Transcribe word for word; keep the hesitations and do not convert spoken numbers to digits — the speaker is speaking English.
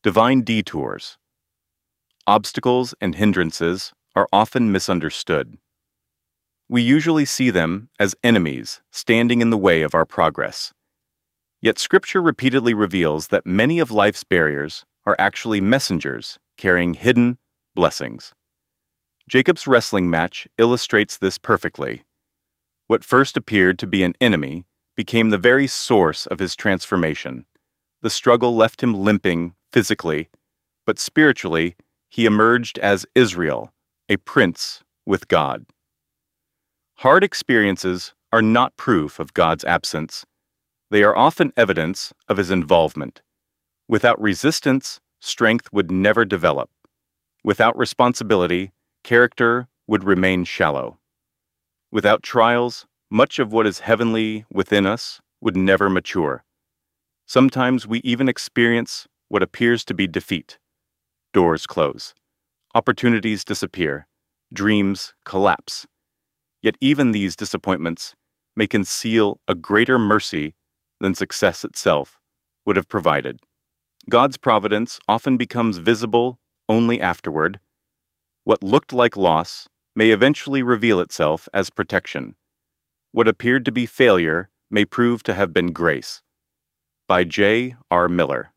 Divine detours. Obstacles and hindrances are often misunderstood. We usually see them as enemies standing in the way of our progress. Yet Scripture repeatedly reveals that many of life's barriers are actually messengers carrying hidden blessings. Jacob's wrestling match illustrates this perfectly. What first appeared to be an enemy became the very source of his transformation. The struggle left him limping physically, but spiritually, he emerged as Israel, a prince with God. Hard experiences are not proof of God's absence. They are often evidence of his involvement. Without resistance, strength would never develop. Without responsibility, character would remain shallow. Without trials, much of what is heavenly within us would never mature. Sometimes we even experience what appears to be defeat. Doors close. Opportunities disappear. Dreams collapse. Yet even these disappointments may conceal a greater mercy than success itself would have provided. God's providence often becomes visible only afterward. What looked like loss may eventually reveal itself as protection. What appeared to be failure may prove to have been grace. By J R Miller.